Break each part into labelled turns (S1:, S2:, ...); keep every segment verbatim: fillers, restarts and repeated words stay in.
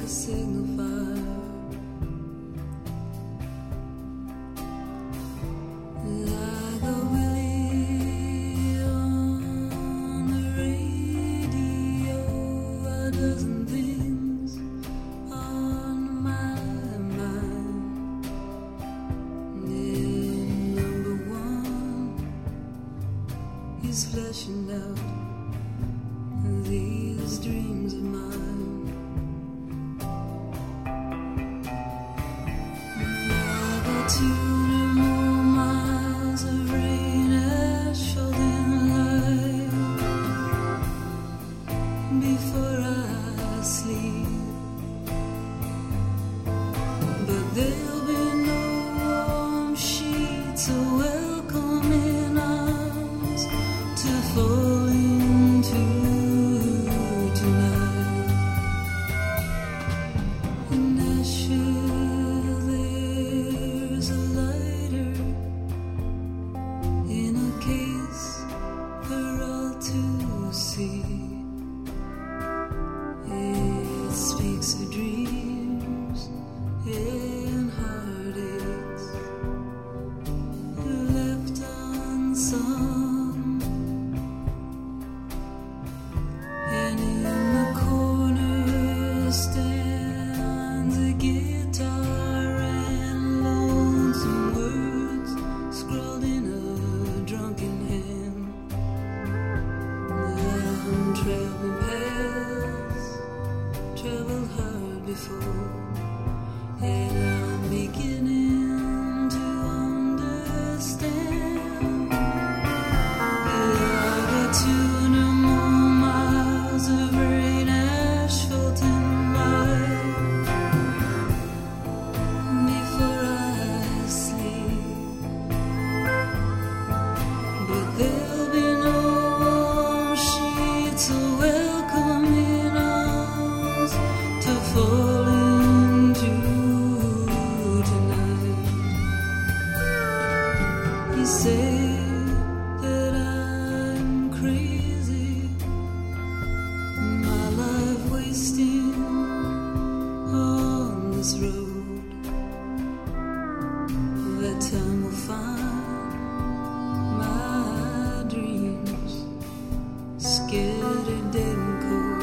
S1: signal fire. Like a Willie on the radio, a dozen things on my mind. And number one is fleshing out these dreams of mine. I got two more miles of rain asphalt in light before I sleep, but there'll be no warm sheets or welcoming arms to fall into tonight. In Nashville there's a lighter in a case for all to see. It speaks of dreams and heartaches left unsung. And in the corner stands a guitar and lonesome words scrawled in a drunken hand. I'm traveling past, traveled hard before, and I'm beginning to understand. I got two more miles of rain, asphalt, and light before I sleep, but there'll be no warm sheets or welcoming arms to fall into tonight. You say that I'm crazy, my life wasting on this road. That time will find my dreams scattered dead and cold.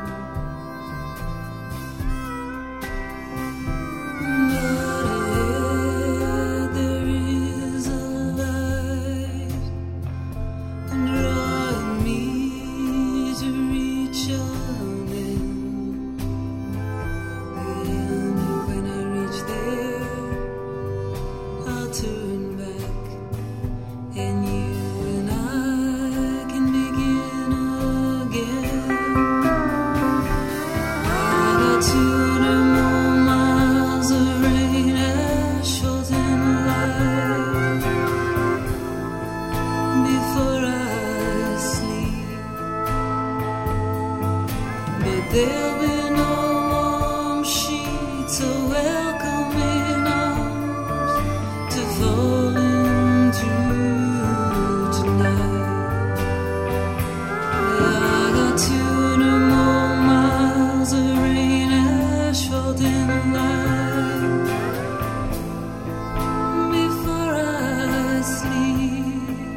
S1: But ahead there is a light drawing me to reach an end. And when I reach there, I'll turn back, and you and I can begin again. I got two more miles of rain, asphalt, and light before I sleep, but there'll be no warm sheets or welcoming arms to fall into tonight. I got two more miles of rain, asphalt, and light before I sleep,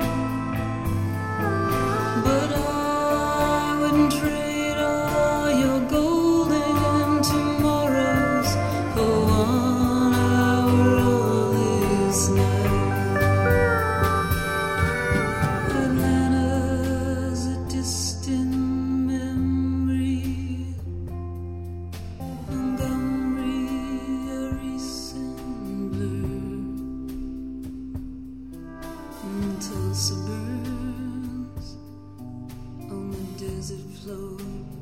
S1: but I wouldn't trade all your golden tomorrows for one hour of this night. Atlanta's a distant memory, Montgomery a recent blur, and Tulsa burns on the desert floor.